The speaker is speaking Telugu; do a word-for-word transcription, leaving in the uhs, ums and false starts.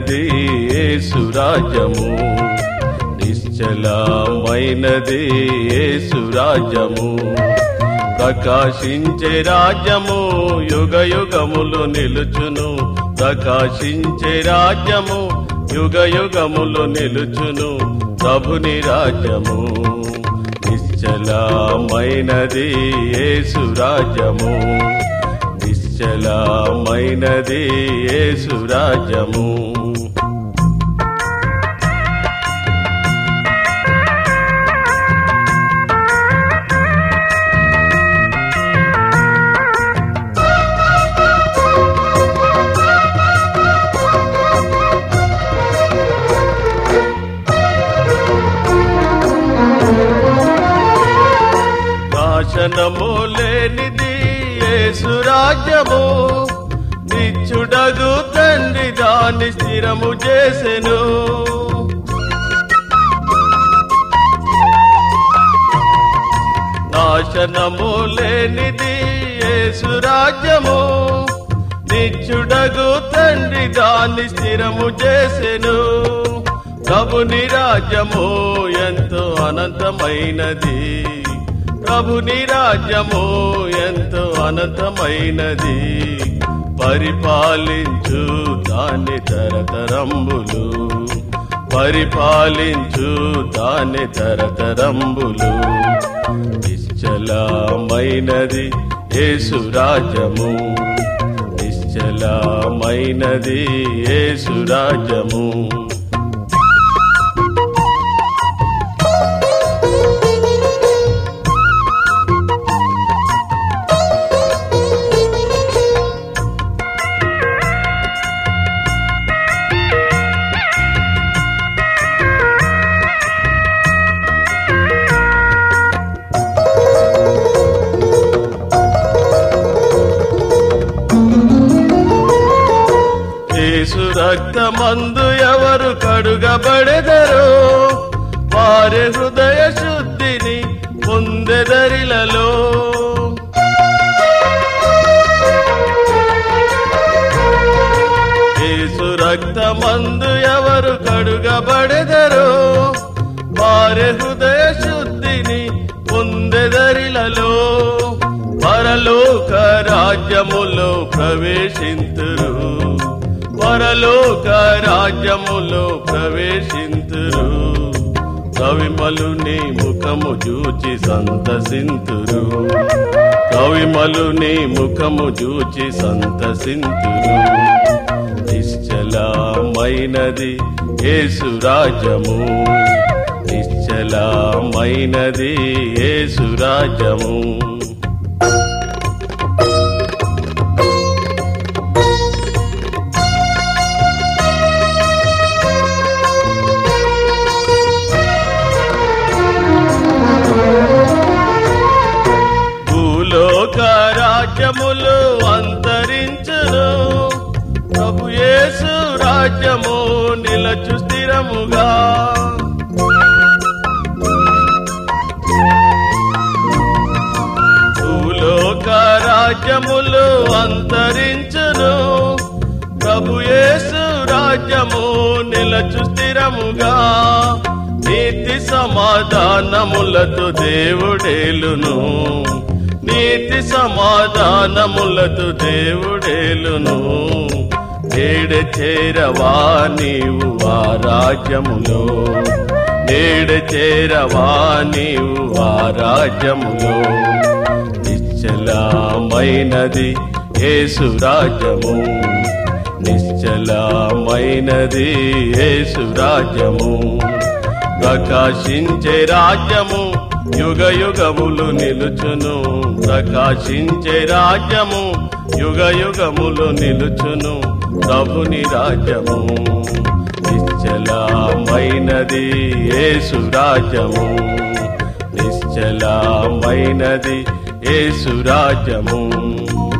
నిశ్చలమైనది యేసు రాజ్యము, నిశ్చలమైనది యేసు రాజ్యము. ప్రకాశించే రాజ్యము యుగ యుగములు నిలుచును, ప్రకాశించే రాజ్యము యుగ యుగములు నిలుచును ప్రభుని రాజ్యము. నిశ్చలమైనది యేసు రాజ్యము, నిశ్చలమైనది యేసు రాజ్యము. నాశనము లేనిది యేసు రాజ్యము, నిత్యుడగు తండ్రి దాన్ని స్థిరము చేసెను. నాశనము లేనిది యేసు రాజ్యము, నిత్యుడగు తండ్రి దాన్ని స్థిరము చేసెను. ప్రభుని రాజ్యము ఎంతో అనంతమైనది, ప్రభుని రాజ్యము ఎంతో అనంతమైనది. పరిపాలించు దాని తరతరంబులు, పరిపాలించు దాని తరతరంబులు. నిశ్చలమైనది యేసు రాజ్యము, నిశ్చలమైనది యేసు రాజ్యము. యేసు రక్తమందు ఎవరు కడుగబడెదరో వారి హృదయ శుద్ధిని పొందెదరిలలో. యేసు రక్తమందు ఎవరు కడుగబడెదరో వారి హృదయ శుద్ధిని పొందెదరిలలో. పరలోక రాజ్యములో ప్రవేశింతురు, పరలోక రాజ్యములో ప్రవేశింతురు. కవిమలుని ముఖము చూచి సంతసింతురు, కవిమలుని ముఖము చూచి సంతసింతురు. నిశ్చలమైనది యేసు రాజ్యము, నిశ్చలమైనది యేసు రాజ్యము. రాజ్యములు అంతరించును, ప్రభు యేసు రాజ్యము నిలచు స్థిరముగా. భూలోక రాజ్యములు అంతరించును, ప్రభు యేసు రాజ్యము నిలచు స్థిరముగా. నీతి సమాధానములతో దేవుడేలును, నీతి సమాధానములతో దేవుడేలును. నేడే చేరవా నీవు ఆ రాజ్యములో, నేడే చేరవా నీవు ఆ రాజ్యములో. నిశ్చలమైనది యేసు రాజ్యము, నిశ్చలమైనది యేసు రాజ్యము. ప్రకాశించే రాజ్యము యుగ యుగములు నిలుచును, ప్రకాశించే రాజ్యము యుగ యుగములు నిలుచును ప్రభుని రాజ్యము. నిశ్చలమైనది యేసు రాజ్యము, నిశ్చలమైనది యేసు రాజ్యము.